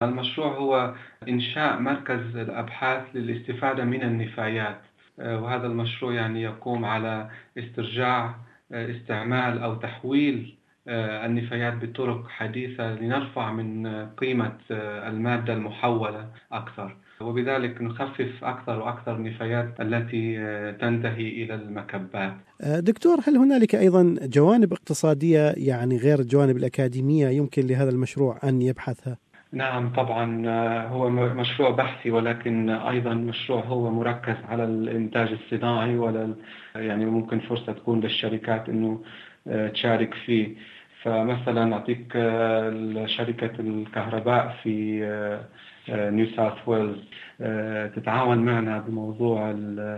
المشروع هو إنشاء مركز الأبحاث للاستفادة من النفايات. وهذا المشروع يعني يقوم على استرجاع استعمال أو تحويل النفايات بطرق حديثة لنرفع من قيمة المادة المحولة أكثر، وبذلك نخفف أكثر وأكثر النفايات التي تنتهي إلى المكبات. دكتور، هل هنالك أيضا جوانب اقتصادية يعني غير الجوانب الأكاديمية يمكن لهذا المشروع أن يبحثها؟ نعم طبعا، هو مشروع بحثي، ولكن أيضا مشروع هو مركز على الإنتاج الصناعي، يعني ممكن فرصة تكون للشركات أنه تشارك فيه. فمثلا أعطيك شركة الكهرباء في نيو ساوث ويلز تتعاون معنا بموضوع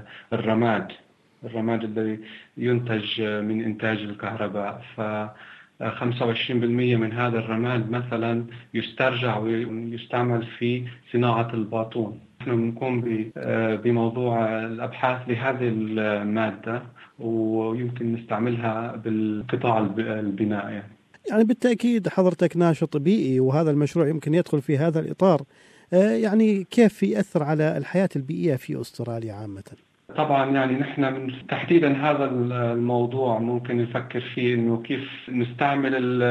الرماد الذي ينتج من إنتاج الكهرباء. 25% من هذا الرماد مثلا يسترجع ويستعمل في صناعة الباطون. نحن نقوم بموضوع الأبحاث لهذه المادة، ويمكن نستعملها بالقطاع البناء. يعني بالتأكيد حضرتك ناشط بيئي، وهذا المشروع يمكن يدخل في هذا الإطار. يعني كيف يأثر على الحياة البيئية في أستراليا عامة؟ طبعا يعني نحن من تحديدا هذا الموضوع ممكن نفكر فيه انه كيف نستعمل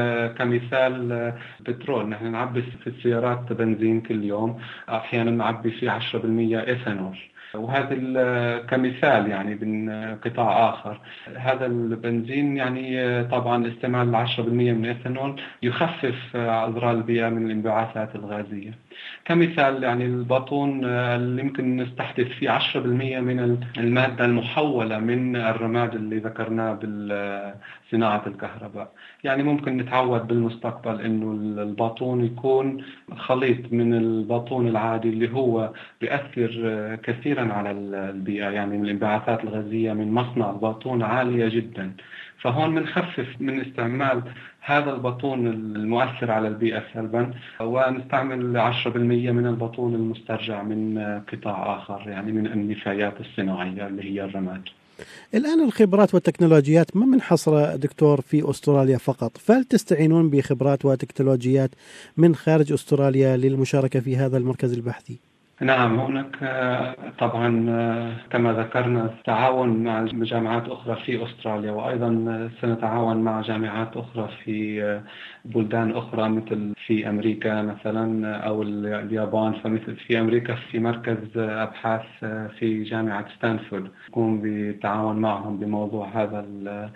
كمثال بترول. نحن نعبي في السيارات بنزين كل يوم، احيانا نعبي فيه 10% ايثانول، وهذا كمثال يعني من قطاع آخر. هذا البنزين يعني طبعا استعمال 10% من الإيثانول يخفف أضرار البيئة من الانبعاثات الغازية. كمثال يعني الباطون اللي يمكن نستحدث فيه 10% من المادة المحولة من الرماد اللي ذكرناه بالصناعة الكهرباء. يعني ممكن نتعود بالمستقبل إنه الباطون يكون خليط من الباطون العادي اللي هو بيأثر كثيرا على البيئة، يعني الانبعاثات الغازية من مصنع الباطون عالية جدا. فهون بنخفف من استعمال هذا الباطون المؤثر على البيئة سلبا، ونستعمل 10% من الباطون المسترجع من قطاع آخر، يعني من النفايات الصناعية اللي هي الرماد. الآن الخبرات والتكنولوجيات ما منحصرة دكتور في أستراليا فقط، فهل تستعينون بخبرات وتكنولوجيات من خارج أستراليا للمشاركة في هذا المركز البحثي؟ نعم، هناك طبعا كما ذكرنا تعاون مع جامعات أخرى في أستراليا، وأيضا سنتعاون مع جامعات أخرى في بلدان أخرى مثل في أمريكا مثلا أو اليابان. فمثل في أمريكا في مركز أبحاث في جامعة ستانفورد نقوم بالتعاون معهم بموضوع هذا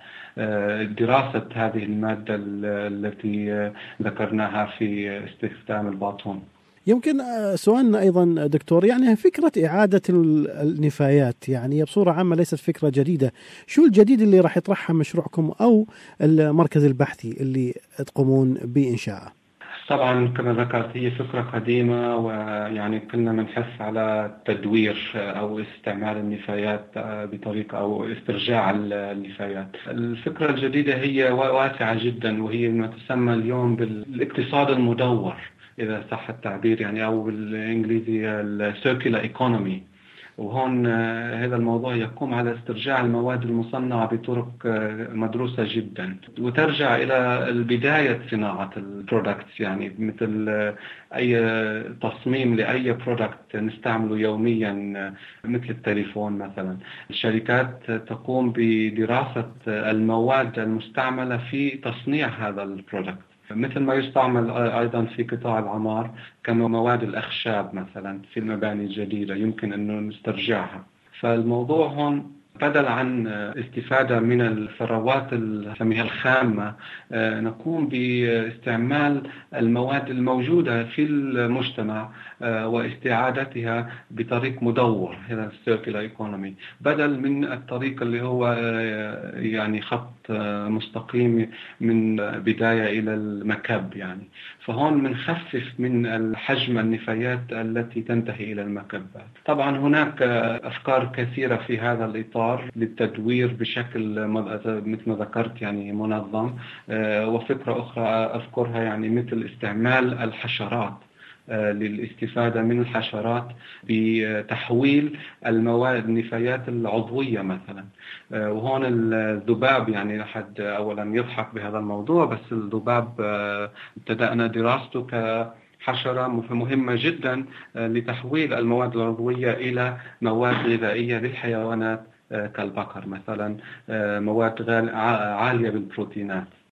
دراسة هذه المادة التي ذكرناها في استخدام الباطون. يمكن سؤالنا أيضا دكتور، يعني فكرة إعادة النفايات يعني بصورة عامة ليست فكرة جديدة. شو الجديد اللي راح يطرحه مشروعكم أو المركز البحثي اللي تقومون بإنشاءه؟ طبعا كما ذكرت هي فكرة قديمة، ويعني كنا بنحث على تدوير أو استعمال النفايات بطريقة أو استرجاع النفايات. الفكرة الجديدة هي واسعة جدا، وهي ما تسمى اليوم بالاقتصاد المدور إذا صح التعبير، يعني أو بالإنجليزي السيركيولار ايكونومي. وهون هذا الموضوع يقوم على استرجاع المواد المصنعة بطرق مدروسة جدا، وترجع إلى بداية صناعة البرودكتس، يعني مثل أي تصميم لأي برودكت نستعمله يوميا مثل التليفون مثلا. الشركات تقوم بدراسة المواد المستعملة في تصنيع هذا البرودكت، مثل ما يستعمل أيضا في قطاع العمار كمواد الأخشاب مثلا في المباني الجديدة يمكن أنه نسترجعها. فالموضوع هون بدل عن استفادة من الثروات نسميها الخامة، نقوم باستعمال المواد الموجودة في المجتمع واستعادتها بطريق مدور، هذا السيركيولار ايكونومي، بدل من الطريق اللي هو يعني خط مستقيم من بداية إلى المكب يعني. فهون بنخفف من حجم النفايات التي تنتهي إلى المكبات. طبعا هناك أفكار كثيرة في هذا الإطار للتدوير بشكل مثل ما ذكرت يعني منظم. وفكرة أخرى أذكرها يعني مثل استعمال الحشرات للاستفادة من الحشرات بتحويل المواد النفايات العضوية مثلا. وهون الذباب يعني أحد أولا يضحك بهذا الموضوع، بس الذباب ابتدأنا دراسته حشرة مهمة جدا لتحويل المواد العضوية إلى مواد غذائية للحيوانات كالبقر مثلا، مواد عالية بالبروتينات.